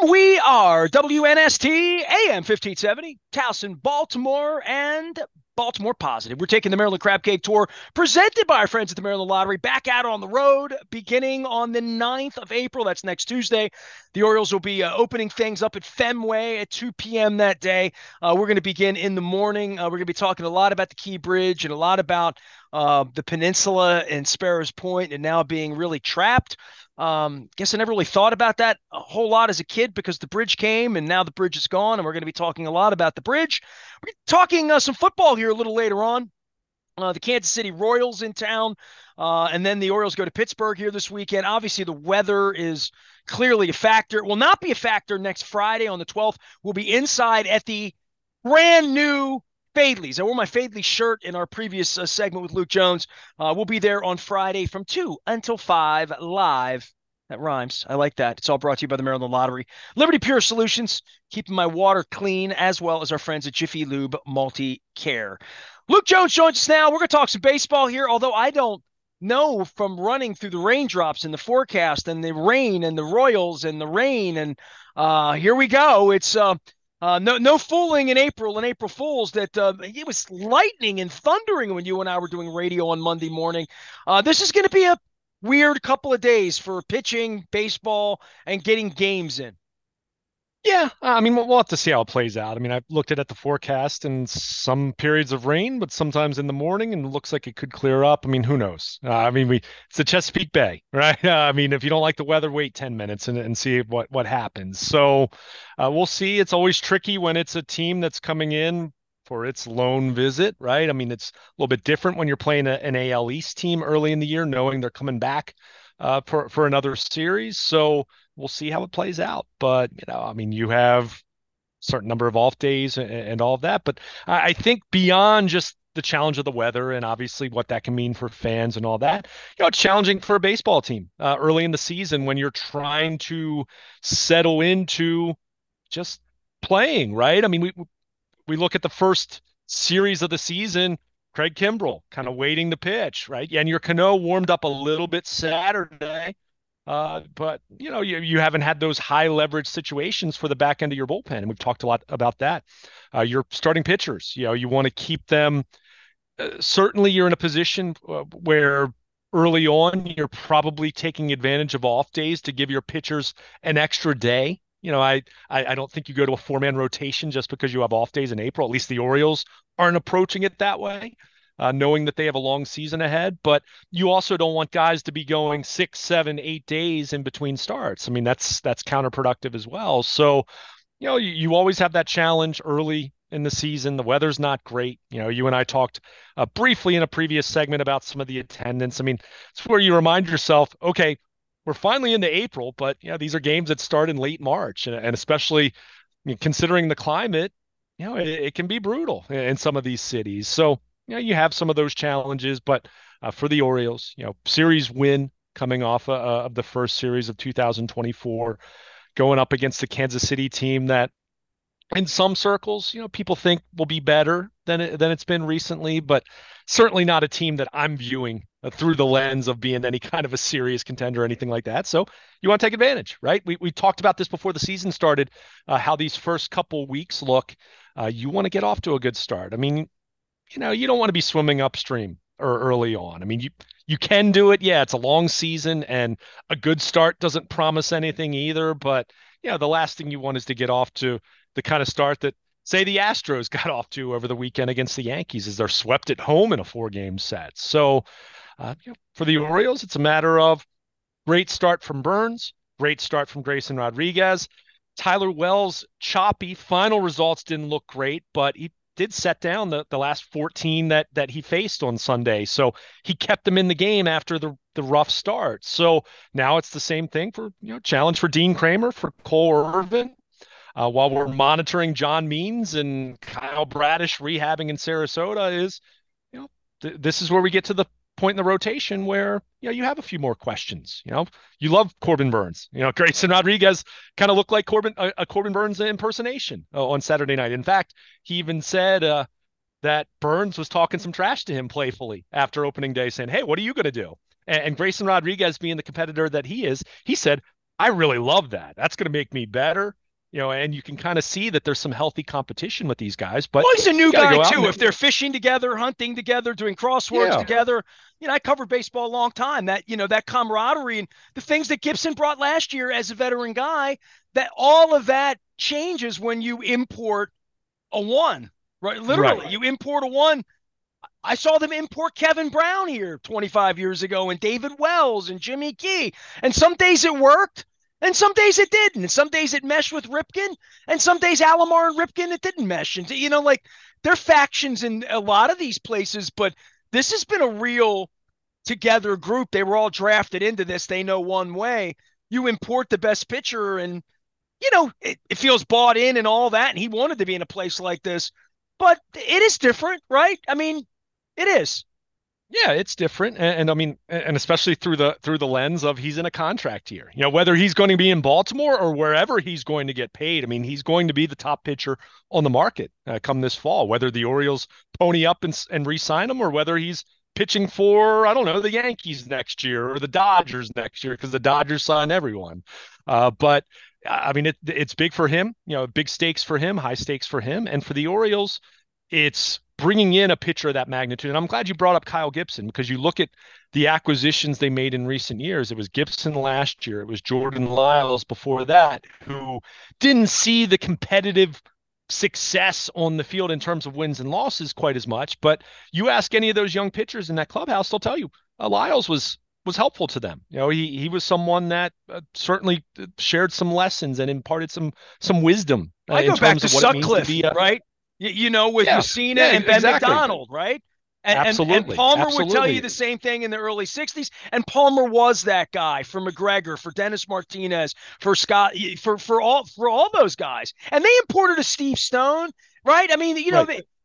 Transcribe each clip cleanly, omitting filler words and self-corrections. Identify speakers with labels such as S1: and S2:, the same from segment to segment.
S1: We are WNST AM 1570, Towson, Baltimore, and Baltimore Positive. We're taking the Maryland Crab Cave Tour presented by our friends at the Maryland Lottery back out on the road beginning on the 9th of April. That's next Tuesday. The Orioles will be opening things up at Fenway at 2 p.m. that day. We're going to begin in the morning. We're going to be talking a lot about the Key Bridge and a lot about the peninsula and Sparrows Point and now being really trapped. Guess I never really thought about that a whole lot as a kid because the bridge came and now the bridge is gone, and we're going to be talking a lot about the bridge. We're talking some football here a little later on. The Kansas City Royals in town, and then the Orioles go to Pittsburgh here this weekend. Obviously, the weather is clearly a factor. It will not be a factor next Friday on the 12th. We'll be inside at the brand new Fadley's. I wore my Fadley shirt in our previous segment with Luke Jones. We'll be there on Friday from 2 until 5 live. That rhymes. I like that. It's all brought to you by the Maryland Lottery. Liberty Pure Solutions, keeping my water clean, as well as our friends at Jiffy Lube Multi-Care. Luke Jones joins us now. We're going to talk some baseball here, although I don't know from running through the raindrops and the forecast and the rain and the Royals and the rain. And here we go. It's no fooling in April and April Fools that it was lightning and thundering when you and I were doing radio on Monday morning. This is going to be a weird couple of days for pitching, baseball, and getting games in.
S2: Yeah, I mean, we'll have to see how it plays out. I mean, I've looked at the forecast and some periods of rain, but sometimes in the morning, and it looks like it could clear up. I mean, who knows? I mean, it's the Chesapeake Bay, right? I mean, if you don't like the weather, wait 10 minutes and see what happens. So we'll see. It's always tricky when it's a team that's coming in for its lone visit, right? I mean, it's a little bit different when you're playing an AL East team early in the year, knowing they're coming back for another series. So we'll see how it plays out. But, I mean, you have a certain number of off days and all of that. But I think beyond just the challenge of the weather and obviously what that can mean for fans and all that, it's challenging for a baseball team early in the season when you're trying to settle into just playing, right? I mean, we look at the first series of the season, Craig Kimbrell kind of waiting the pitch, right? And your Cano warmed up a little bit Saturday, but you haven't had those high leverage situations for the back end of your bullpen, and we've talked a lot about that. Your starting pitchers, you want to keep them. Certainly, you're in a position where early on you're probably taking advantage of off days to give your pitchers an extra day. I don't think you go to a four-man rotation just because you have off days in April. At least the Orioles aren't approaching it that way, knowing that they have a long season ahead. But you also don't want guys to be going 6, 7, 8 days in between starts. I mean, that's counterproductive as well. So, you always have that challenge early in the season. The weather's not great. You and I talked briefly in a previous segment about some of the attendance. I mean, it's where you remind yourself, okay, we're finally into April, but these are games that start in late March, and especially considering the climate, it can be brutal in some of these cities. So, you have some of those challenges, but for the Orioles, series win coming off of the first series of 2024, going up against the Kansas City team that in some circles, people think will be better than it's been recently, but certainly not a team that I'm viewing through the lens of being any kind of a serious contender or anything like that. So you want to take advantage, right? We talked about this before the season started, how these first couple weeks look. You want to get off to a good start. I mean, you don't want to be swimming upstream or early on. I mean, you can do it. Yeah, it's a long season, and a good start doesn't promise anything either. But the last thing you want is to get off to the kind of start that, say, the Astros got off to over the weekend against the Yankees, as they're swept at home in a 4-game set. So for the Orioles, it's a matter of great start from Burns, great start from Grayson Rodriguez. Tyler Wells, choppy. Final results didn't look great, but he did set down the last 14 that he faced on Sunday. So he kept them in the game after the rough start. So now it's the same thing for, challenge for Dean Kramer, for Cole Irvin. While we're monitoring John Means and Kyle Bradish rehabbing in Sarasota, is this is where we get to the point in the rotation where you have a few more questions. You love Corbin Burns. Grayson Rodriguez kind of looked like a Corbin Burns impersonation on Saturday night. In fact, he even said that Burns was talking some trash to him playfully after opening day, saying, "Hey, what are you going to do?" And Grayson Rodriguez, being the competitor that he is, he said, I really love that. That's going to make me better, and you can kind of see that there's some healthy competition with these guys, but
S1: Well, he's a
S2: you
S1: new
S2: got to
S1: guy
S2: go out
S1: too.
S2: and
S1: If they're fishing together, hunting together, doing crosswords
S2: yeah,
S1: together, I covered baseball a long time. That camaraderie and the things that Gibson brought last year as a veteran guy, that all of that changes when you import a one, right?
S2: right.
S1: Literally, you import a one. I saw them import Kevin Brown here 25 years ago and David Wells and Jimmy Key. And some days it worked and some days it didn't. And some days it meshed with Ripken and some days Alomar and Ripken, it didn't mesh. And, like they're factions in a lot of these places, but this has been a real together group. They were all drafted into this. They know one way. You import the best pitcher and, it feels bought in and all that. And he wanted to be in a place like this, but it is different, right? I mean, it is.
S2: Yeah, it's different, and I mean, and especially through the lens of he's in a contract year. Whether he's going to be in Baltimore or wherever he's going to get paid. I mean, he's going to be the top pitcher on the market come this fall. Whether the Orioles pony up and re-sign him, or whether he's pitching for, I don't know, the Yankees next year or the Dodgers next year, because the Dodgers sign everyone. But I mean, it's big for him. Big stakes for him, high stakes for him, and for the Orioles, it's bringing in a pitcher of that magnitude. And I'm glad you brought up Kyle Gibson, because you look at the acquisitions they made in recent years. It was Gibson last year. It was Jordan Lyles before that, who didn't see the competitive success on the field in terms of wins and losses quite as much. But you ask any of those young pitchers in that clubhouse, they'll tell you Lyles was helpful to them. He was someone that certainly shared some lessons and imparted some wisdom
S1: I
S2: in
S1: go back
S2: terms
S1: to
S2: of what it means to
S1: Sutcliffe,
S2: be a
S1: right? With
S2: yeah,
S1: Messina
S2: yeah,
S1: and Ben
S2: exactly.
S1: McDonald, right? And
S2: Absolutely.
S1: Palmer would tell you
S2: Absolutely.
S1: the same thing in the early 60s. And Palmer was that guy for McGregor, for Dennis Martinez, for Scott, for all those guys. And they imported a Steve Stone, right? I mean,
S2: Right.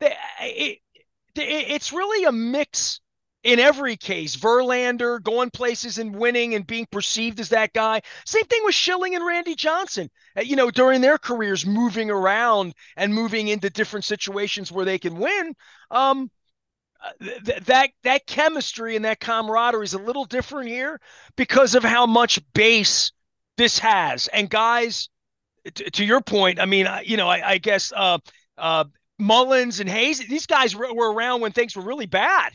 S1: it's really a mix in every case. Verlander going places and winning and being perceived as that guy. Same thing with Schilling and Randy Johnson. During their careers, moving around and moving into different situations where they can win. Um, that chemistry and that camaraderie is a little different here because of how much base this has. And guys, to your point, I mean, I guess uh, Mullins and Hayes, these guys were around when things were really bad.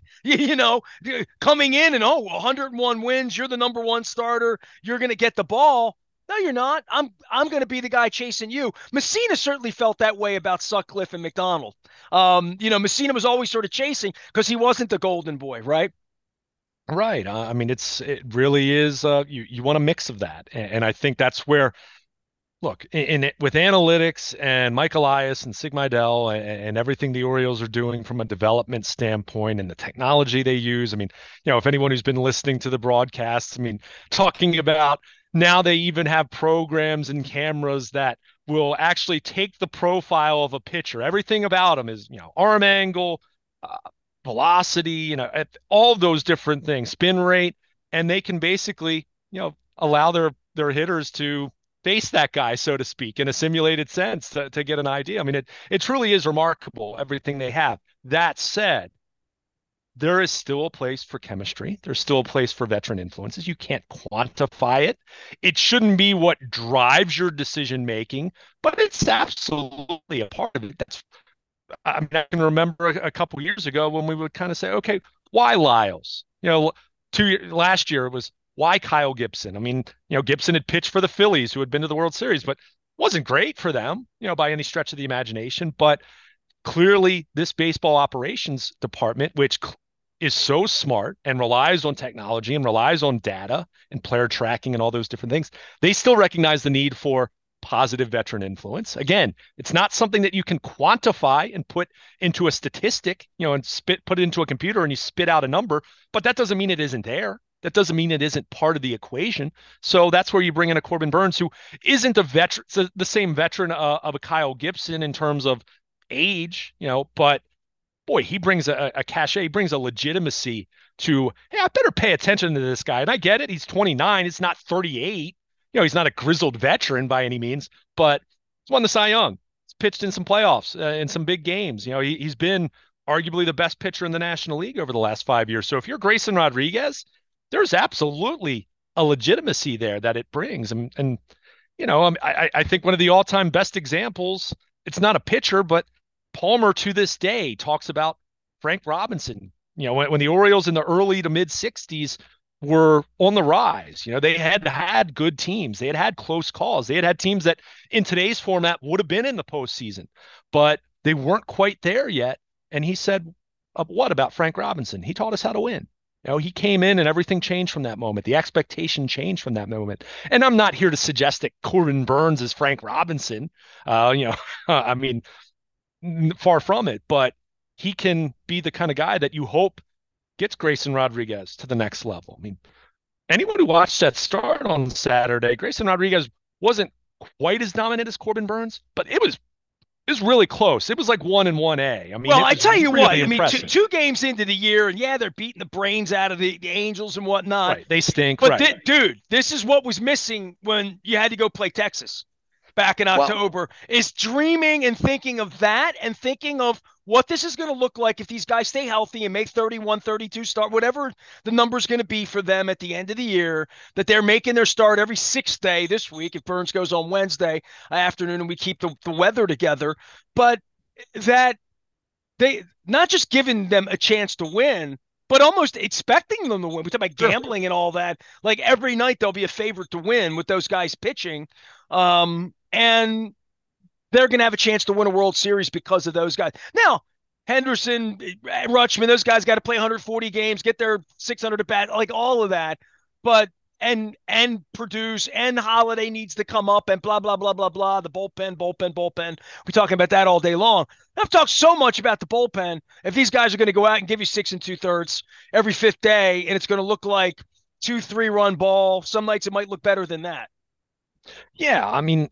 S1: Coming in and 101 wins, you're the number one starter, you're going to get the ball. No, you're not. I'm going to be the guy chasing you. Messina certainly felt that way about Sutcliffe and McDonald. Messina was always sort of chasing because he wasn't the golden boy, right?
S2: Right. I mean, it really is. You want a mix of that, and I think that's where, look, with analytics and Mike Elias and Sig Mejdal and everything the Orioles are doing from a development standpoint and the technology they use. I mean, if anyone who's been listening to the broadcasts, I mean, talking about now they even have programs and cameras that will actually take the profile of a pitcher. Everything about him is, arm angle, uh, velocity, all those different things, spin rate, and they can basically, allow their hitters to face that guy, so to speak, in a simulated sense to get an idea. I mean, it truly is remarkable, everything they have. That said, there is still a place for chemistry. There's still a place for veteran influences. You can't quantify it. It shouldn't be what drives your decision making, but it's absolutely a part of it. I mean, I can remember a couple years ago when we would kind of say, okay, why Lyles? Last year it was why Kyle Gibson? I mean, Gibson had pitched for the Phillies, who had been to the World Series, but wasn't great for them, by any stretch of the imagination. But clearly, this baseball operations department, which is so smart and relies on technology and relies on data and player tracking and all those different things, they still recognize the need for positive veteran influence. Again, it's not something that you can quantify and put into a statistic, and put it into a computer and you spit out a number, but that doesn't mean it isn't there. That doesn't mean it isn't part of the equation. So that's where you bring in a Corbin Burnes, who isn't a veteran, the same veteran of a Kyle Gibson in terms of age, but boy, he brings a cachet, he brings a legitimacy to, hey, I better pay attention to this guy. And I get it. He's 29. It's not 38. He's not a grizzled veteran by any means, but he's won the Cy Young. He's pitched in some playoffs, in some big games. He's been arguably the best pitcher in the National League over the last 5 years. So if you're Grayson Rodriguez, there's absolutely a legitimacy there that it brings. And I think one of the all-time best examples, it's not a pitcher, but Palmer to this day talks about Frank Robinson. When the Orioles in the early to mid 60s were on the rise, they had had good teams. They had had close calls. They had had teams that in today's format would have been in the postseason, but they weren't quite there yet. And he said, what about Frank Robinson? He taught us how to win. He came in and everything changed from that moment. The expectation changed from that moment. And I'm not here to suggest that Corbin Burnes is Frank Robinson. I mean, far from it, but he can be the kind of guy that you hope gets Grayson Rodriguez to the next level. I mean, anyone who watched that start on Saturday, Grayson Rodriguez wasn't quite as dominant as Corbin Burnes, but it was really close. It was like 1 and 1A. I mean,
S1: well,
S2: I
S1: tell you
S2: really
S1: what, I mean,
S2: impressive.
S1: two games into the year, and yeah, they're beating the brains out of the Angels and whatnot.
S2: Right. They stink.
S1: But
S2: right.
S1: Dude, this is what was missing when you had to go play Texas back in October, is dreaming and thinking of that and thinking of what this is going to look like if these guys stay healthy and make 31, 32 start, whatever the number's going to be for them at the end of the year, that they're making their start every sixth day this week if Burnes goes on Wednesday afternoon and we keep the weather together. But that they not just giving them a chance to win, but almost expecting them to win. We talk about gambling and all that. Like every night they'll be a favorite to win with those guys pitching. And they're going to have a chance to win a World Series because of those guys. Now, Henderson, Rutschman, those guys got to play 140 games, get their 600 at bat, like all of that. But and produce, and Holiday needs to come up, and blah blah blah blah blah. The bullpen. We're talking about that all day long. I've talked so much about the bullpen. If these guys are going to go out and give you 6 2/3 every fifth day, and it's going to look like 2-3 run ball, some nights it might look better than that.
S2: Yeah, I mean,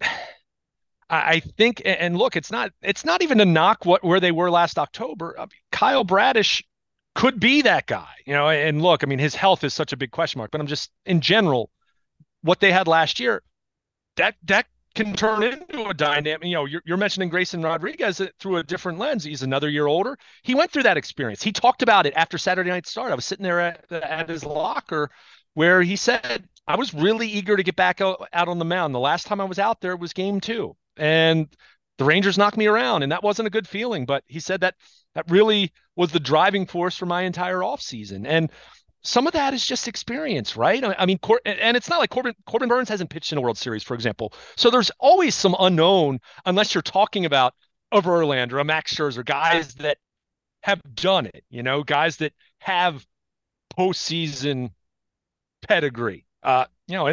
S2: I think, and look, it's not even a knock where they were last October. I mean, Kyle Bradish could be that guy, and look, I mean, his health is such a big question mark, but I'm just in general, what they had last year, that can turn into a dynamic. You're mentioning Grayson Rodriguez through a different lens. He's another year older. He went through that experience. He talked about it after Saturday night start. I was sitting there at his locker where he said, I was really eager to get back out on the mound. The last time I was out there was game 2. And the Rangers knocked me around, and that wasn't a good feeling. But he said that really was the driving force for my entire offseason. And some of that is just experience, right? I mean, and it's not like Corbin Burnes hasn't pitched in a World Series, for example. So there's always some unknown, unless you're talking about a Verlander, a Max Scherzer, guys that have done it, guys that have postseason pedigree. But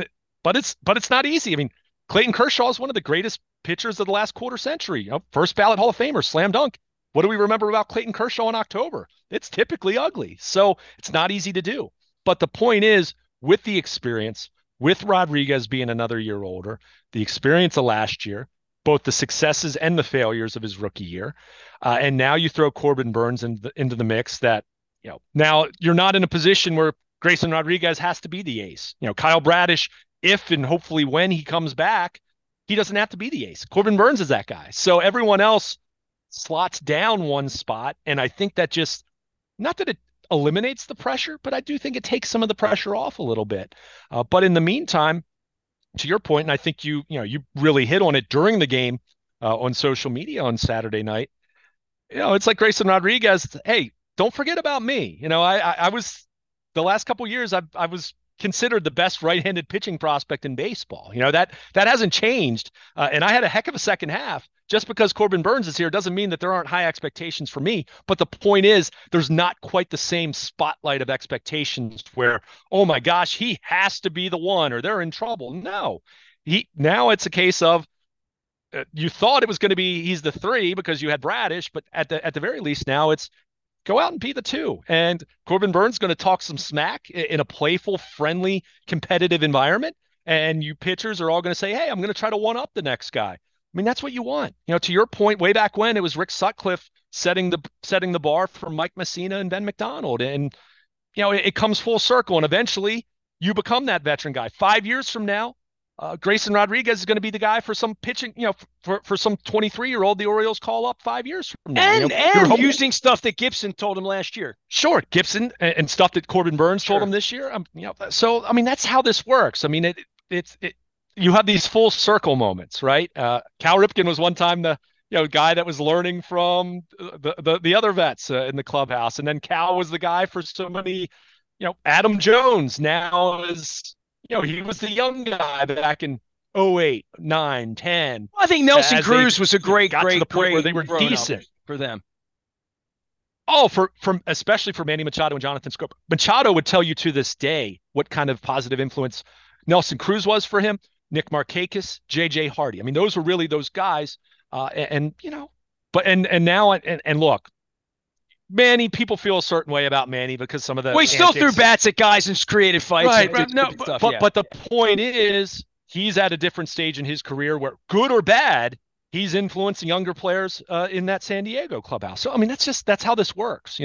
S2: it's not easy. I mean, Clayton Kershaw is one of the greatest pitchers of the last quarter century. First ballot Hall of Famer, slam dunk. What do we remember about Clayton Kershaw in October? It's typically ugly. So it's not easy to do. But the point is, with the experience, with Rodriguez being another year older, the experience of last year, both the successes and the failures of his rookie year, and now you throw Corbin Burnes into the mix that, now you're not in a position where Grayson Rodriguez has to be the ace. Kyle Bradish, if and hopefully when he comes back, he doesn't have to be the ace. Corbin Burnes is that guy. So everyone else slots down one spot. And I think that just, not that it eliminates the pressure, but I do think it takes some of the pressure off a little bit. But in the meantime, to your point, and I think you really hit on it during the game on social media on Saturday night, it's like Grayson Rodriguez, hey, don't forget about me. I was, the last couple of years, I was considered the best right-handed pitching prospect in baseball. That hasn't changed. And I had a heck of a second half. Just because Corbin Burnes is here doesn't mean that there aren't high expectations for me. But the point is, there's not quite the same spotlight of expectations where, oh my gosh, he has to be the one or they're in trouble. No, now it's a case of, you thought it was going to be he's the 3 because you had Bradish, but at the very least now it's go out and be the 2. And Corbin Burnes is going to talk some smack in a playful, friendly, competitive environment. And you pitchers are all going to say, hey, I'm going to try to one up the next guy. I mean, that's what you want. To your point, way back when, it was Rick Sutcliffe setting the bar for Mike Messina and Ben McDonald. And, it comes full circle. And eventually you become that veteran guy. 5 years from now, Grayson Rodriguez is going to be the guy for some pitching, for some 23-year-old the Orioles call up 5 years from now.
S1: And using stuff that Gibson told him last year.
S2: Sure, Gibson and stuff that Corbin Burns told him this year. So I mean that's how this works. I mean it's you have these full circle moments, right? Cal Ripken was one time the guy that was learning from the other vets in the clubhouse, and then Cal was the guy for so many. Adam Jones now is he was the young guy back in 08, 9, 10.
S1: Well, I think Nelson Cruz was a great
S2: to the point where they were decent
S1: for them.
S2: Oh, especially for Manny Machado and Jonathan Schoop. Machado would tell you to this day what kind of positive influence Nelson Cruz was for him, Nick Markakis, J.J. Hardy. I mean, those were really those guys. And now look, Manny, people feel a certain way about Manny because some of the
S1: he still threw bats at guys and created fights.
S2: Right. But the point is he's at a different stage in his career where, good or bad, he's influencing younger players in that San Diego clubhouse. So I mean, that's how this works.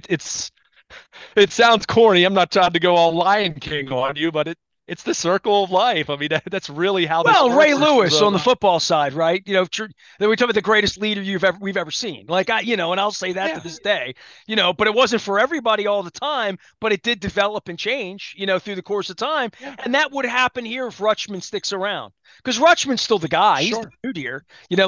S2: It sounds corny. I'm not trying to go all Lion King on you, but it's the circle of life. I mean, that's really how this works.
S1: Ray Lewis on the football side, right? Then we talk about the greatest leader we've ever seen. Like and I'll say that to this day. But it wasn't for everybody all the time, but it did develop and change, through the course of time. Yeah. And that would happen here if Rutschman sticks around. Because Rutschman's still the guy. He's the dude here.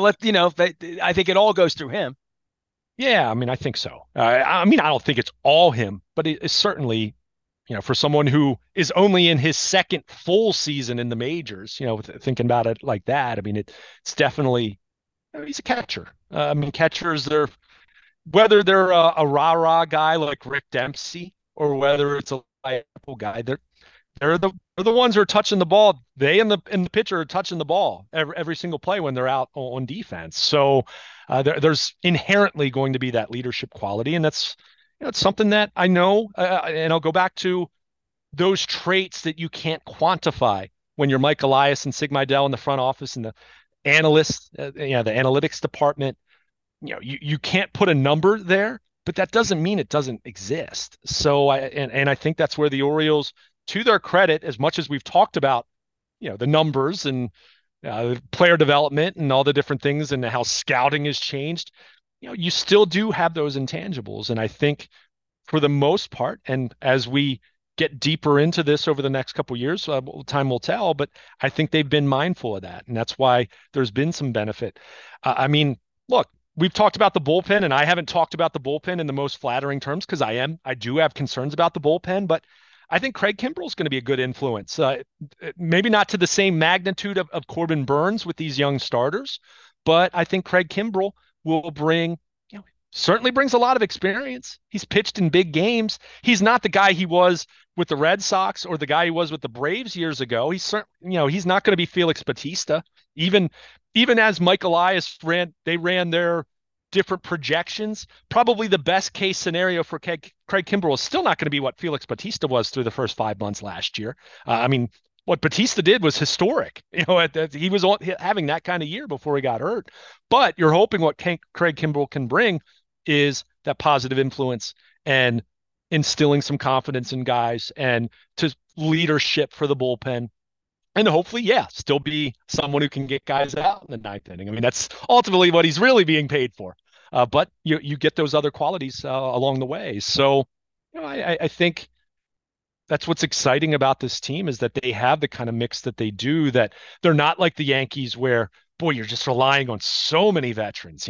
S1: I think it all goes through him.
S2: Yeah, I mean, I think so. I don't think it's all him, but it's certainly, for someone who is only in his second full season in the majors, thinking about it like that, I mean, it's definitely, he's a catcher. Catchers, whether they're a rah-rah guy like Rick Dempsey or whether it's a liable guy, they're the ones who are touching the ball. They and the pitcher are touching the ball every single play when they're out on defense. So there's inherently going to be that leadership quality, and that's it's something that I know. And I'll go back to those traits that you can't quantify when you're Mike Elias and Sig Mejdal in the front office and the analysts, the analytics department. You can't put a number there, but that doesn't mean it doesn't exist. So I think that's where the Orioles, to their credit, as much as we've talked about, the numbers and player development and all the different things and how scouting has changed, you still do have those intangibles. And I think for the most part, and as we get deeper into this over the next couple of years, time will tell, but I think they've been mindful of that. And that's why there's been some benefit. Look, we've talked about the bullpen, and I haven't talked about the bullpen in the most flattering terms because I do have concerns about the bullpen, but I think Craig Kimbrel is going to be a good influence. Maybe not to the same magnitude of Corbin Burns with these young starters, but I think Craig Kimbrel will certainly brings a lot of experience. He's pitched in big games. He's not the guy he was with the Red Sox or the guy he was with the Braves years ago. He's he's not going to be Felix Bautista. Even as Mike Elias ran their different projections, probably the best case scenario for Craig Kimbrel is still not going to be what Felix Bautista was through the first 5 months last year. What Bautista did was historic. He was having that kind of year before he got hurt. But you're hoping what Craig Kimbrel can bring is that positive influence and instilling some confidence in guys and to leadership for the bullpen. And hopefully, still be someone who can get guys out in the ninth inning. That's ultimately what he's really being paid for. But you get those other qualities along the way. So, I think that's what's exciting about this team is that they have the kind of mix that they do, that they're not like the Yankees where, boy, you're just relying on so many veterans.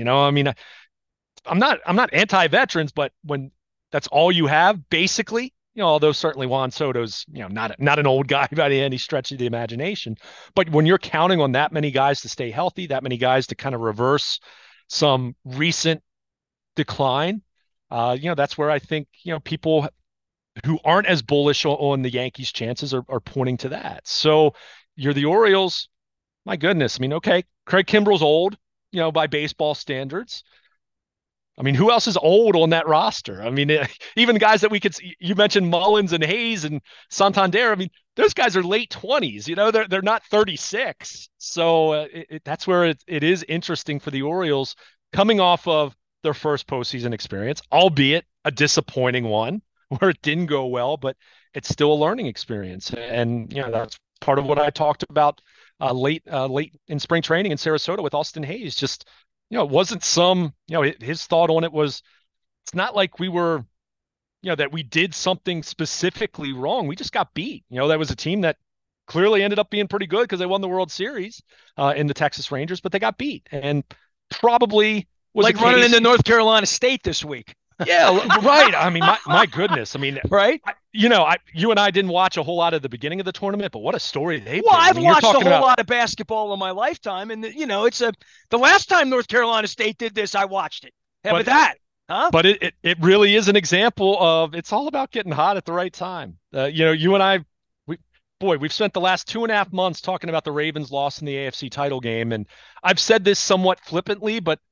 S2: I'm not anti-veterans, but when that's all you have, basically, although certainly Juan Soto's, not an old guy by any stretch of the imagination, but when you're counting on that many guys to stay healthy, that many guys to kind of reverse some recent decline, that's where I think, people who aren't as bullish on the Yankees' chances are pointing to that. So you're the Orioles. My goodness. Okay, Craig Kimbrel's old, by baseball standards. Who else is old on that roster? Even guys that you mentioned Mullins and Hayes and Santander. Those guys are late 20s. They're not 36. So that's where it is interesting for the Orioles coming off of their first postseason experience, albeit a disappointing one where it didn't go well, but it's still a learning experience. And, that's part of what I talked about late in spring training in Sarasota with Austin Hayes. Just, it wasn't some, his thought on it was, it's not like we were, that we did something specifically wrong. We just got beat. That was a team that clearly ended up being pretty good because they won the World Series in the Texas Rangers, but they got beat, and probably was
S1: like running into North Carolina State this week.
S2: Yeah, right. I mean, my goodness. I mean,
S1: right?
S2: You and I didn't watch a whole lot of the beginning of the tournament, but what a story they've
S1: well,
S2: been.
S1: I've
S2: I mean, you're
S1: watched a
S2: talking
S1: whole
S2: about
S1: lot of basketball in my lifetime, and it's the last time North Carolina State did this, I watched it. How about that? Huh?
S2: But it really is an example of it's all about getting hot at the right time. You and I, we've spent the last 2.5 months talking about the Ravens' loss in the AFC title game, and I've said this somewhat flippantly, but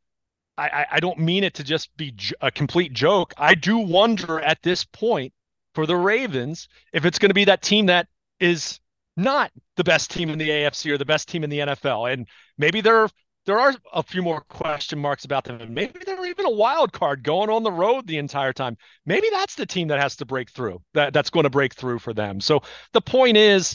S2: I don't mean it to just be a complete joke. I do wonder at this point for the Ravens if it's going to be that team that is not the best team in the AFC or the best team in the NFL, and maybe there are a few more question marks about them, and maybe they're even a wild card going on the road the entire time. Maybe that's the team that has to break through. That's going to break through for them. So the point is,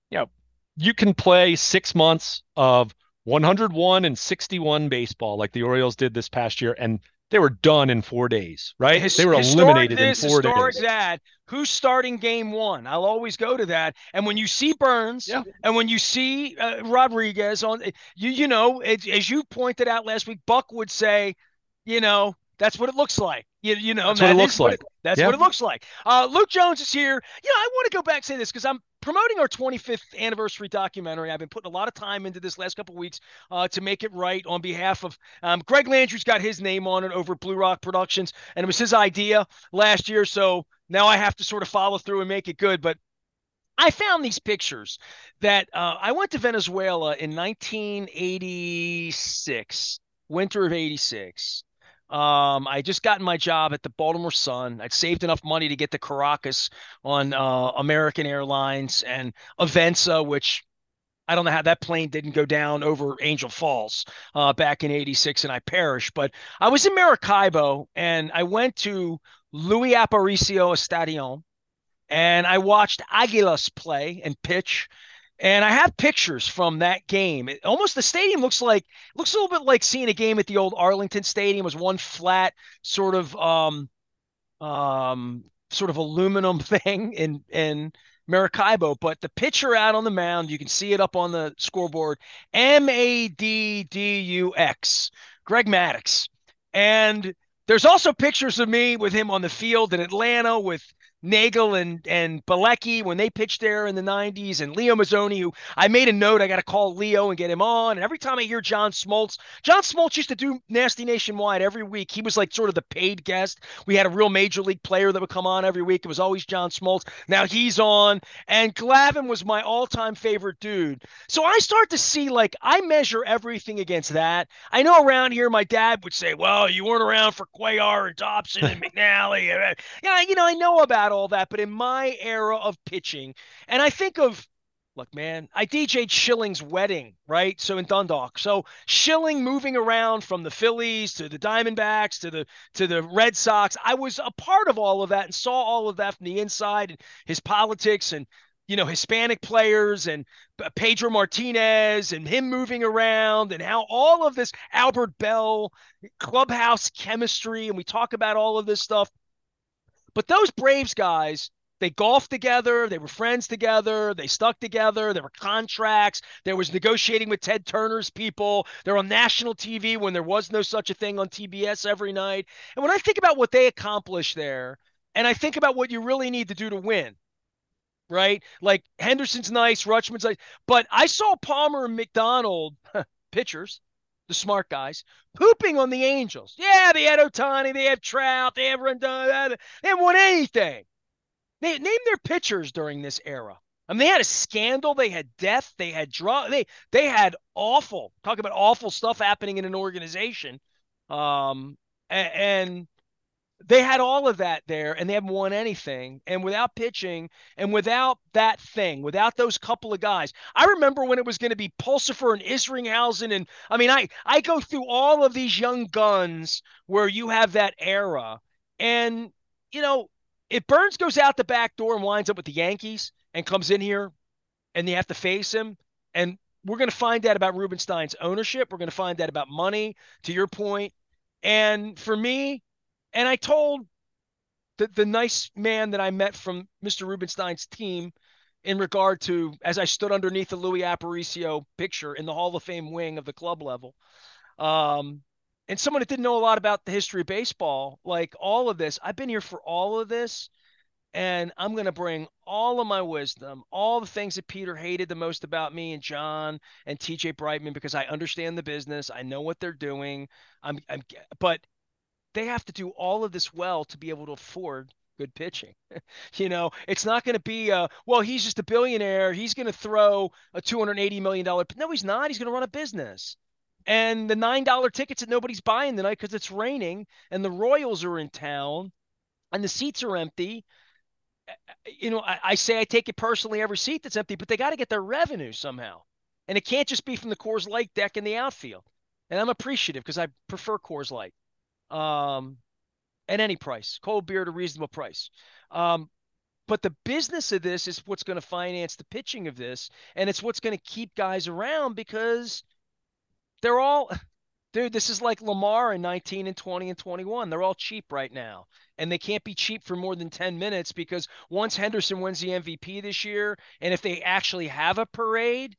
S2: you can play 6 months of 101 and 61 baseball like the Orioles did this past year, and they were done in 4 days, right? They were eliminated in 4 days.
S1: That. Who's starting game one? I'll always go to that. And when you see Burns, and when you see Rodriguez on, as you pointed out last week, Buck would say, that's what it looks like.
S2: That's what it looks like.
S1: That's what it looks like. Luke Jones is here. I want to go back and say this because I'm promoting our 25th anniversary documentary. I've been putting a lot of time into this last couple of weeks to make it right on behalf of Greg Landry's got his name on it over at Blue Rock Productions, and it was his idea last year. So now I have to sort of follow through and make it good. But I found these pictures that I went to Venezuela in 1986, winter of 86. I just gotten my job at the Baltimore Sun. I'd saved enough money to get to Caracas on American Airlines and Avenza, which I don't know how that plane didn't go down over Angel Falls back in 86 and I perished. But I was in Maracaibo and I went to Louis Aparicio Estadion and I watched Aguilas play and pitch. And I have pictures from that game. Almost the stadium looks a little bit like seeing a game at the old Arlington Stadium. It was one flat sort of aluminum thing in Maracaibo. But the pitcher out on the mound, you can see it up on the scoreboard. Maddux, Greg Maddux. And there's also pictures of me with him on the field in Atlanta with Nagel and Bilecki when they pitched there in the 90s, and Leo Mazzoni, who I made a note, I got to call Leo and get him on. And every time I hear John Smoltz used to do Nasty Nationwide every week. He was like sort of the paid guest. We had a real major league player that would come on every week. It was always John Smoltz. Now he's on. And Glavine was my all-time favorite dude. So I start to see, like, I measure everything against that. I know around here my dad would say, well, you weren't around for Cuellar and Dobson and McNally. Yeah, I know about all that, but in my era of pitching, and I think of, look, man, I DJ'd Schilling's wedding, right? So in Dundalk. So Schilling moving around from the Phillies to the Diamondbacks to the Red Sox. I was a part of all of that and saw all of that from the inside, and his politics and Hispanic players and Pedro Martinez and him moving around and how all of this Albert Bell clubhouse chemistry, and we talk about all of this stuff. But those Braves guys, they golfed together. They were friends together. They stuck together. There were contracts. There was negotiating with Ted Turner's people. They're on national TV when there was no such a thing on TBS every night. And when I think about what they accomplished there, and I think about what you really need to do to win, right? Like Henderson's nice, Rutschman's nice. But I saw Palmer and McDonald, pitchers, the smart guys, pooping on the Angels. Yeah, they had Ohtani, they had Trout, they have Rendon. They haven't won anything. Name their pitchers during this era. I mean, they had a scandal, they had death, they had drug, they had awful, talk about awful stuff happening in an organization. And they had all of that there, and they haven't won anything. And without pitching, and without that thing, without those couple of guys, I remember when it was going to be Pulsifer and Isringhausen, and I mean, I go through all of these young guns where you have that era, and if Burns goes out the back door and winds up with the Yankees and comes in here, and they have to face him, and we're going to find out about Rubenstein's ownership. We're going to find out about money, to your point. And for me, and I told the nice man that I met from Mr. Rubenstein's team in regard to as I stood underneath the Louis Aparicio picture in the Hall of Fame wing of the club level. Um, and someone that didn't know a lot about the history of baseball, like all of this, I've been here for all of this, and I'm going to bring all of my wisdom, all the things that Peter hated the most about me and John and TJ Brightman, because I understand the business. I know what they're doing. I'm, but they have to do all of this well to be able to afford good pitching. It's not going to be well, he's just a billionaire. He's going to throw a $280 million. No, he's not. He's going to run a business. And the $9 tickets that nobody's buying tonight because it's raining and the Royals are in town and the seats are empty. I say I take it personally every seat that's empty, but they got to get their revenue somehow. And it can't just be from the Coors Light deck in the outfield. And I'm appreciative because I prefer Coors Light. Um, at any price, cold beer at a reasonable price. Um, but the business of this is what's going to finance the pitching of this, and it's what's going to keep guys around because they're all, dude. This is like Lamar in 19 and 20 and 21. They're all cheap right now, and they can't be cheap for more than 10 minutes because once Henderson wins the MVP this year, and if they actually have a parade,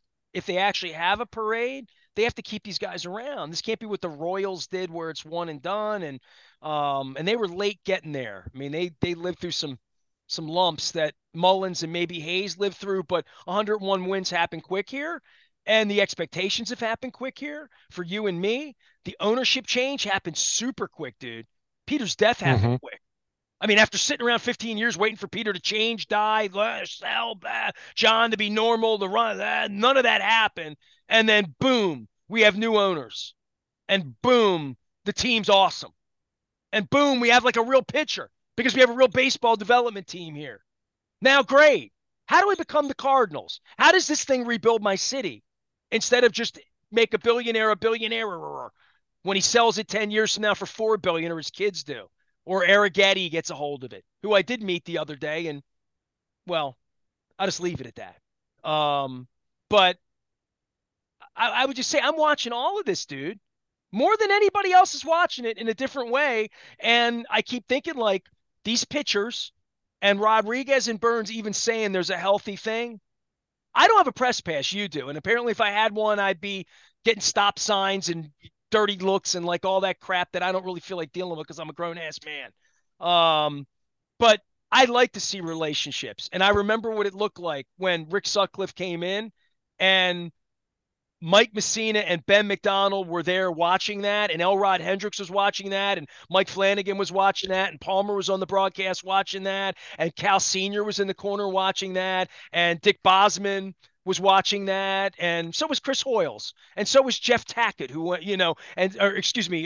S1: they have to keep these guys around. This can't be what the Royals did, where it's one and done, and they were late getting there. I mean, they lived through some lumps that Mullins and maybe Hayes lived through, but 101 wins happen quick here, and the expectations have happened quick here for you and me. The ownership change happened super quick, dude. Peter's death happened
S2: Mm-hmm.
S1: quick. I mean, after sitting around 15 years waiting for Peter to change, die, sell, John to be normal, to run, none of that happened. And then boom, we have new owners. And boom, the team's awesome. And boom, we have like a real pitcher because we have a real baseball development team here. Now, great. How do we become the Cardinals? How does this thing rebuild my city instead of just make a billionaire when he sells it 10 years from now for 4 billion or his kids do? Or Arrighetti gets a hold of it, who I did meet the other day. And well, I'll just leave it at that. But I would just say I'm watching all of this, dude, more than anybody else is watching it in a different way. And I keep thinking like these pitchers and Rodriguez and Burns even saying there's a healthy thing. I don't have a press pass, you do. And apparently if I had one, I'd be getting stop signs and dirty looks and like all that crap that I don't really feel like dealing with because I'm a grown ass man. But I like to see relationships. And I remember what it looked like when Rick Sutcliffe came in and Mike Messina and Ben McDonald were there watching that, and Elrod Hendricks was watching that, and Mike Flanagan was watching that, and Palmer was on the broadcast watching that, and Cal Sr. was in the corner watching that, and Dick Bosman was watching that, and so was Chris Hoyles, and so was Jeff Tackett, who and or excuse me,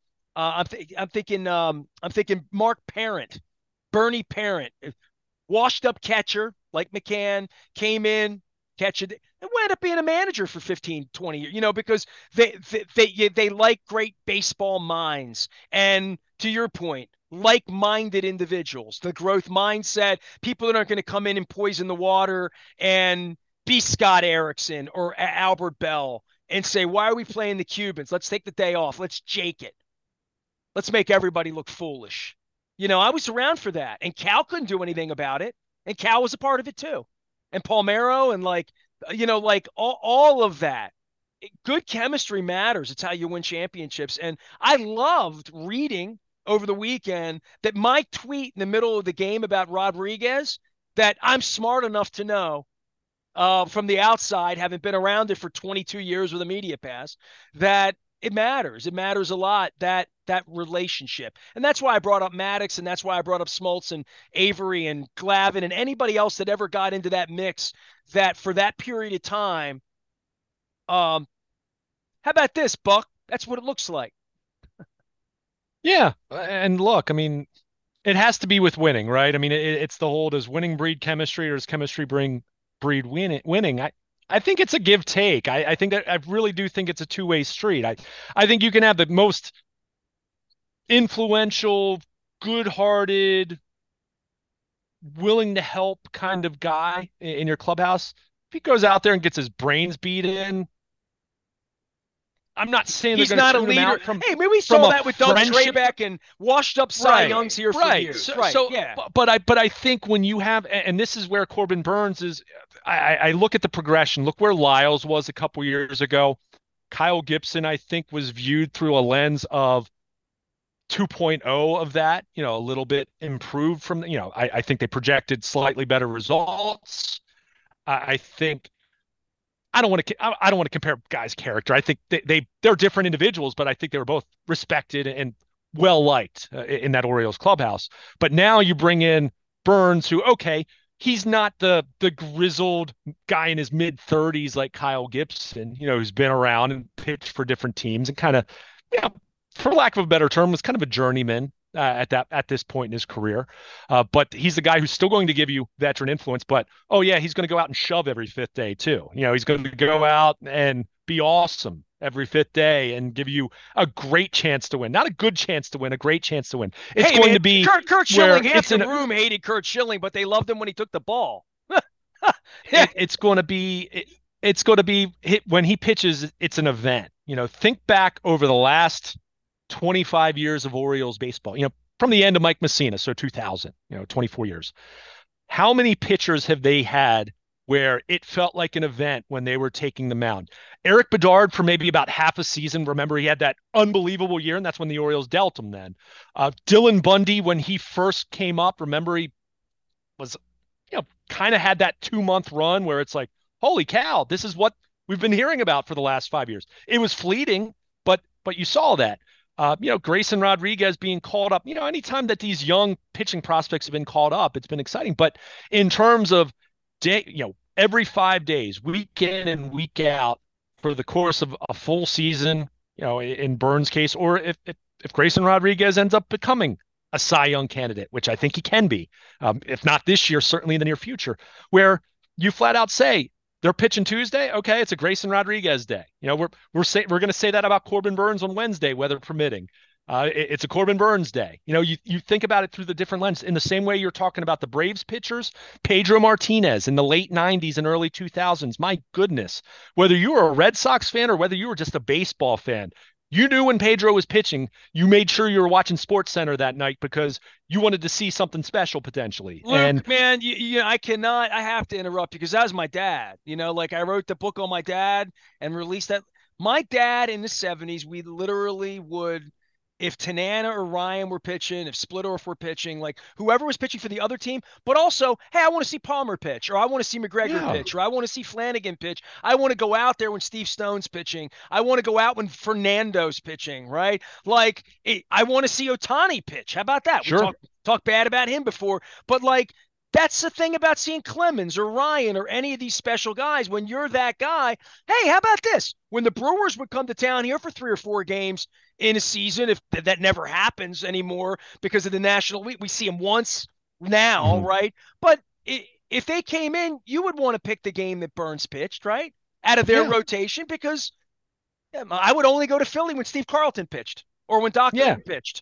S1: I'm thinking Mark Parent, Bernie Parent, washed up catcher like McCann, came in, catch it, and wound up being a manager for 15, 20 years, because they like great baseball minds. And to your point, like-minded individuals, the growth mindset, people that aren't going to come in and poison the water and be Scott Erickson or Albert Bell and say, why are we playing the Cubans? Let's take the day off. Let's jake it. Let's make everybody look foolish. I was around for that, and Cal couldn't do anything about it, and Cal was a part of it too, and Palmero, and like all of that. Good chemistry matters. It's how you win championships. And I loved reading over the weekend that my tweet in the middle of the game about Rodriguez, that I'm smart enough to know from the outside, having been around it for 22 years with a media pass, that it matters. It matters a lot, that relationship. And that's why I brought up Maddox, and that's why I brought up Smoltz and Avery and Glavine and anybody else that ever got into that mix, that for that period of time, how about this, Buck? That's what it looks like.
S2: Yeah, and look, I mean, it has to be with winning, right? I mean, it's the whole, does winning breed chemistry, or does chemistry bring breed winning? I think it's a give take. I think that I really do think it's a two-way street. I think you can have the most influential, good-hearted, willing to help kind of guy in your clubhouse, If he goes out there and gets his brains beat in, I'm not saying they're
S1: He's
S2: going to
S1: not a
S2: tune him
S1: leader.
S2: out from
S1: Hey, maybe we
S2: from
S1: saw
S2: a
S1: that with Doug
S2: friendship.
S1: Trabeck and washed up Cy
S2: Right,
S1: Youngs here for
S2: right.
S1: years. Right. Yeah.
S2: But I think when you have, and this is where Corbin Burnes is, I look at the progression. Look where Lyles was a couple years ago. Kyle Gibson, I think, was viewed through a lens of 2.0 of that, a little bit improved from, I think they projected slightly better results. I think I don't want to compare guys' character. I think they're different individuals, but I think they were both respected and well liked in that Orioles clubhouse. But now you bring in Burnes, who okay, he's not the grizzled guy in his mid 30s like Kyle Gibson, who's been around and pitched for different teams and kind of, you know, for lack of a better term, was kind of a journeyman at this point in his career. But he's the guy who's still going to give you veteran influence. But oh yeah, he's going to go out and shove every fifth day too. He's going to go out and be awesome every fifth day and give you a great chance to win. Not a good chance to win, a great chance to win. It's
S1: Hey,
S2: going
S1: man,
S2: to be
S1: Kurt
S2: where
S1: Schilling, half
S2: it's
S1: the
S2: an
S1: room hated Kurt Schilling, but they loved him when he took the ball. Yeah.
S2: it's going to be it's going to be when he pitches, it's an event. Think back over the last 25 years of Orioles baseball, from the end of Mike Messina, so 2000, 24 years. How many pitchers have they had where it felt like an event when they were taking the mound? Eric Bedard for maybe about half a season. Remember, he had that unbelievable year, and that's when the Orioles dealt him then. Dylan Bundy, when he first came up, remember he was, kind of had that 2 month run where it's like, holy cow, this is what we've been hearing about for the last 5 years. It was fleeting, but you saw that. Grayson Rodriguez being called up. Anytime that these young pitching prospects have been called up, it's been exciting. But in terms of every 5 days, week in and week out, for the course of a full season, in Burnes' case, or if Grayson Rodriguez ends up becoming a Cy Young candidate, which I think he can be, if not this year, certainly in the near future, where you flat out say they're pitching Tuesday. Okay, it's a Grayson Rodriguez day. We're going to say that about Corbin Burnes on Wednesday, weather permitting. It's a Corbin Burnes day. You think about it through the different lens. In the same way you're talking about the Braves pitchers, Pedro Martinez in the late 90s and early 2000s. My goodness, whether you were a Red Sox fan or whether you were just a baseball fan, you knew when Pedro was pitching. You made sure you were watching Sports Center that night because you wanted to see something special potentially.
S1: Luke, man, I have to interrupt you because that was my dad. Like I wrote the book on my dad and released that. My dad in the 70s, we literally would, if Tanana or Ryan were pitching, if Splittorff were pitching, like whoever was pitching for the other team, but also, hey, I want to see Palmer pitch, or I want to see McGregor pitch, or I want to see Flanagan pitch. I want to go out there when Steve Stone's pitching. I want to go out when Fernando's pitching, right? Like, I want to see Ohtani pitch. How about that?
S2: Sure.
S1: We talked bad about him before, but like, that's the thing about seeing Clemens or Ryan or any of these special guys. When you're that guy, hey, how about this? When the Brewers would come to town here for 3 or 4 games in a season, if that never happens anymore because of the National League, we see them once now, right? But if they came in, you would want to pick the game that Burnes pitched, right? Out of their rotation, because I would only go to Philly when Steve Carlton pitched or when Doc Lee pitched.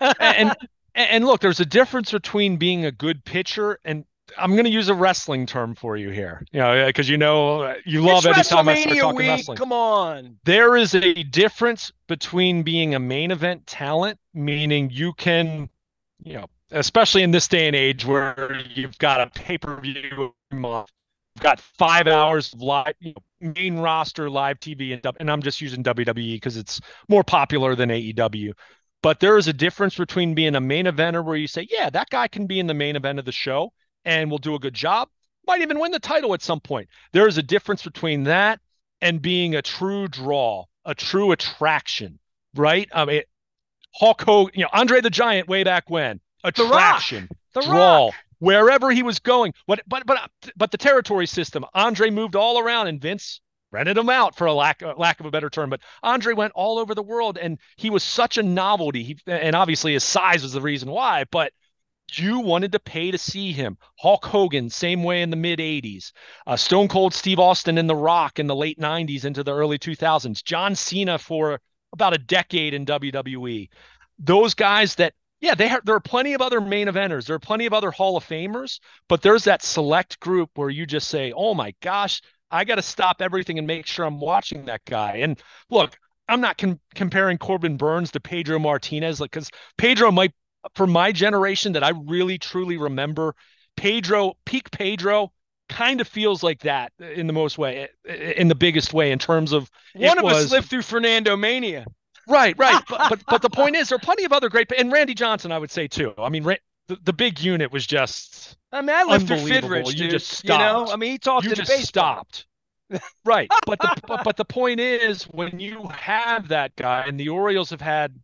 S2: And look, there's a difference between being a good pitcher and I'm going to use a wrestling term for you here, because you love every time I start talking wrestling.
S1: Come on.
S2: There is a difference between being a main event talent, meaning you can, especially in this day and age where you've got a pay-per-view month, you've got 5 hours of live, main roster live TV, and I'm just using WWE because it's more popular than AEW. But there is a difference between being a main eventer where you say, yeah, that guy can be in the main event of the show and will do a good job, might even win the title at some point. There is a difference between that and being a true draw, a true attraction, right? I mean, Hulk Hogan, Andre the Giant way back when, attraction, draw, wherever he was going. But the territory system, Andre moved all around and Vince rented him out for a lack of a better term. But Andre went all over the world and he was such a novelty. And obviously his size was the reason why, but you wanted to pay to see him. Hulk Hogan, same way in the mid 80s. Stone Cold Steve Austin in The Rock in the late 90s into the early 2000s. John Cena for about a decade in WWE. Those guys that, there are plenty of other main eventers. There are plenty of other Hall of Famers, but there's that select group where you just say, oh my gosh, I got to stop everything and make sure I'm watching that guy. And look, I'm not comparing Corbin Burnes to Pedro Martinez, like, because Pedro might, for my generation that I really truly remember, peak Pedro kind of feels like that in the most way, in the biggest way, in terms of
S1: One
S2: it
S1: of us
S2: was
S1: lived through Fernando Mania.
S2: right, right. But the point is, there are plenty of other great, and Randy Johnson, I would say too. I mean, the big unit was just
S1: I mean, I lived through
S2: unbelievable.
S1: Fidrich,
S2: You
S1: dude.
S2: just
S1: You know, I
S2: stopped.
S1: mean, he talked
S2: You
S1: into
S2: just
S1: baseball.
S2: stopped. Right. But the point is, when you have that guy, and the Orioles have had,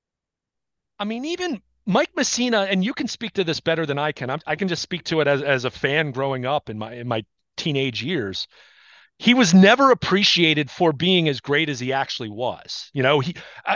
S2: I mean, even Mike Messina, and you can speak to this better than I can. I can just speak to it as a fan growing up in my teenage years. He was never appreciated for being as great as he actually was. You know,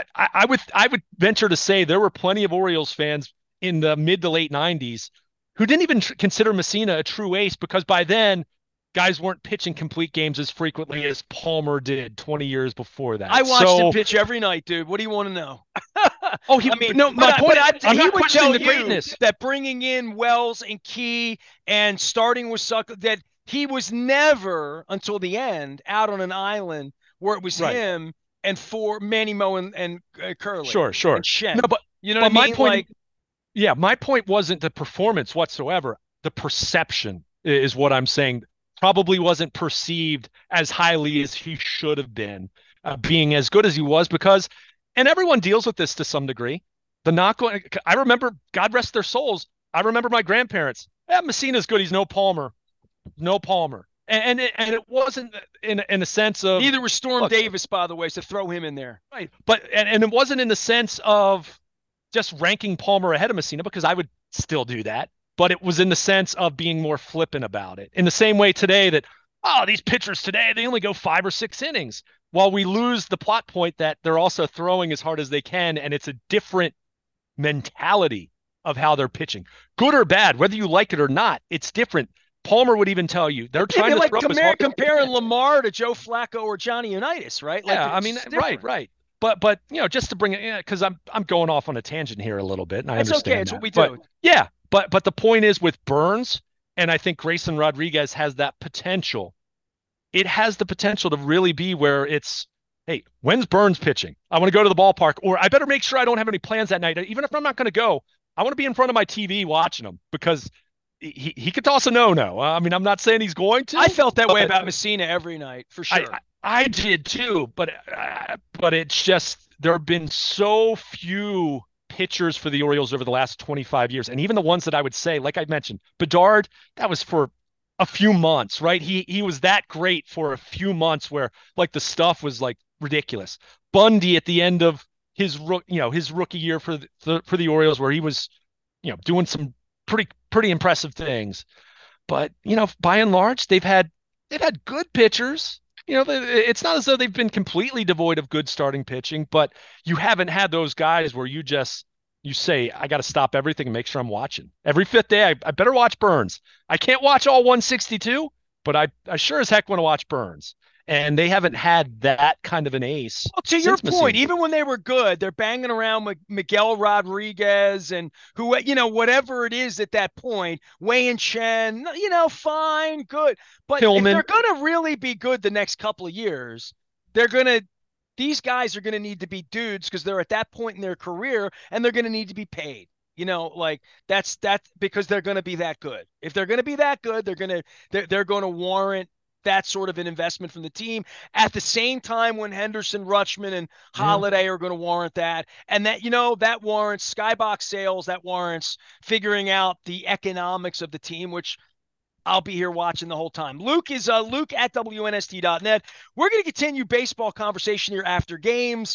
S2: I would venture to say there were plenty of Orioles fans in the mid to late '90s who didn't even consider Messina a true ace, because by then guys weren't pitching complete games as frequently as Palmer did 20 years before
S1: I
S2: that.
S1: watched him
S2: So,
S1: pitch every night, dude. What do you want to know?
S2: oh, he
S1: I mean,
S2: no, my point. I'm
S1: he
S2: not
S1: would
S2: questioning
S1: tell
S2: the
S1: you
S2: greatness.
S1: that bringing in Wells and Key and starting with Sucker, that he was never until the end out on an island where it was
S2: Right.
S1: him and for Manny Moe and Curley
S2: Sure,
S1: and
S2: sure. No,
S1: Shen. You know what
S2: but
S1: I
S2: my
S1: mean?
S2: point,
S1: Like,
S2: yeah, my point wasn't the performance whatsoever. The perception is what I'm saying. Probably wasn't perceived as highly as he should have been, being as good as he was, because, and everyone deals with this to some degree. The knock on, I remember, God rest their souls, I remember my grandparents. Yeah, Messina's good. He's no Palmer, no Palmer. And it wasn't in a sense of,
S1: neither was Storm
S2: look,
S1: Davis, by the way, so throw him in there.
S2: right, but and it wasn't in the sense of just ranking Palmer ahead of Messina, because I would still do that. But it was in the sense of being more flippant about it. In the same way today that, oh, these pitchers today, they only go 5 or 6 innings. While we lose the plot point that they're also throwing as hard as they can, and it's a different mentality of how they're pitching. Good or bad, whether you like it or not, it's different. Palmer would even tell you they're
S1: Yeah,
S2: trying to
S1: like
S2: throw as hard as they
S1: comparing
S2: can.
S1: Lamar to Joe Flacco or Johnny Unitas, right? Like
S2: Yeah, I mean,
S1: it's
S2: right,
S1: different.
S2: right. But just to bring it, because I'm going off on a tangent here a little bit, and I
S1: It's okay.
S2: understand
S1: It's what
S2: that.
S1: we
S2: But
S1: do.
S2: yeah, but the point is with Burnes, and I think Grayson Rodriguez has that potential. It has the potential to really be where it's, hey, when's Burnes pitching? I want to go to the ballpark, or I better make sure I don't have any plans that night. Even if I'm not going to go, I want to be in front of my TV watching him, because he could toss a no. I mean, I'm not saying he's going
S1: I
S2: to,
S1: felt that way
S2: but
S1: about Messina every night for
S2: I,
S1: sure.
S2: I did too, but it's just there have been so few pitchers for the Orioles over the last 25 years, and even the ones that I would say, like I mentioned, Bedard, that was for a few months, right? He was that great for a few months where like the stuff was like ridiculous. Bundy at the end of his rookie year for the Orioles, where he was doing some pretty impressive things. But by and large, they've had good pitchers. It's not as though they've been completely devoid of good starting pitching, but you haven't had those guys where you say, I got to stop everything and make sure I'm watching. Every fifth day, I better watch Burnes. I can't watch all 162, but I sure as heck want to watch Burnes. And they haven't had that kind of an ace
S1: Well, to your
S2: since
S1: point,
S2: Messina.
S1: even when they were good, they're banging around Miguel Rodriguez and who, whatever it is at that point, Wei and Chen, fine, good. But if they're
S2: Tillman,
S1: going to really be good the next couple of years, they're going to, these guys are going to need to be dudes because they're at that point in their career and they're going to need to be paid. Like that's because they're going to be that good. If they're going to be that good, they're going to warrant that sort of an investment from the team at the same time when Henderson, Rutschman, and
S2: yeah,
S1: Holiday are going to warrant that. And that, that warrants skybox sales, that warrants figuring out the economics of the team, which I'll be here watching the whole time. Luke is Luke at WNST.net. We're going to continue baseball conversation here after games.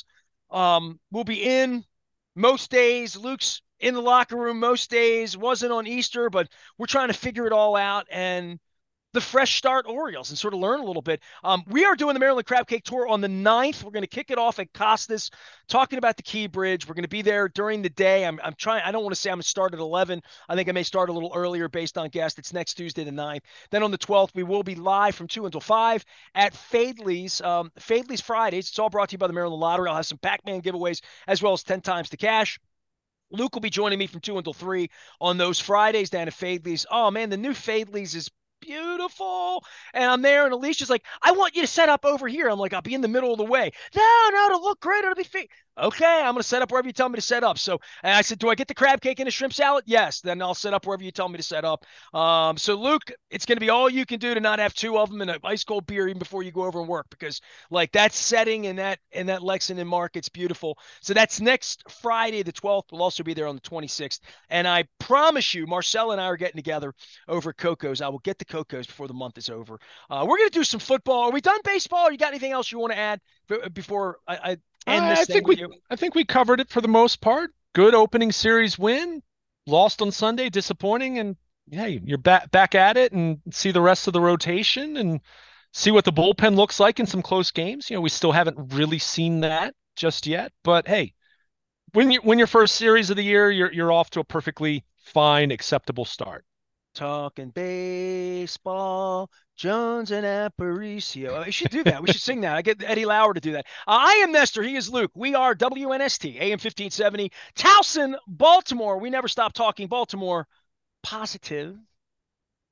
S1: We'll be in most days. Luke's in the locker room most days. Wasn't on Easter, but we're trying to figure it all out. And the fresh start Orioles and sort of learn a little bit. We are doing the Maryland Crab Cake Tour on the 9th. We're going to kick it off at Costas, talking about the Key Bridge. We're going to be there during the day. I'm trying. I don't want to say I'm going to start at 11. I think I may start a little earlier based on guests. It's next Tuesday the 9th. Then on the 12th, we will be live from 2 until 5 at Fadley's. Fadley's Fridays. It's all brought to you by the Maryland Lottery. I'll have some Pac-Man giveaways as well as 10 times the cash. Luke will be joining me from 2 until 3 on those Fridays down at Fadley's. Oh, man, the new Fadley's is beautiful. beautiful. And I'm there, and Alicia's like, I want you to set up over here. I'm like, I'll be in the middle of the way. No, it'll look great. It'll be okay, I'm going to set up wherever you tell me to set up. So and I said, do I get the crab cake and a shrimp salad? Yes. Then I'll set up wherever you tell me to set up. So Luke, it's going to be all you can do to not have two of them and an ice cold beer even before you go over and work, because like that setting in that Lexington market's beautiful. So that's next Friday, the 12th. We'll also be there on the 26th. And I promise you, Marcel and I are getting together over at Coco's. I will get the Coco's before the month is over. We're going to do some football. Are we done baseball? Or you got anything else you want to add before I end this
S2: I
S1: thing
S2: think
S1: with
S2: we
S1: you?
S2: I think we covered it for the most part. Good opening series win. Lost on Sunday, disappointing, and hey, you're back at it and see the rest of the rotation and see what the bullpen looks like in some close games. We still haven't really seen that just yet, but hey, when your first series of the year, you're off to a perfectly fine, acceptable start.
S1: Talking baseball, Jones and Aparicio. I should do that. We should sing that. I get Eddie Lauer to do that. I am Nestor. He is Luke. We are WNST, AM 1570, Towson, Baltimore. We never stop talking Baltimore. Positive.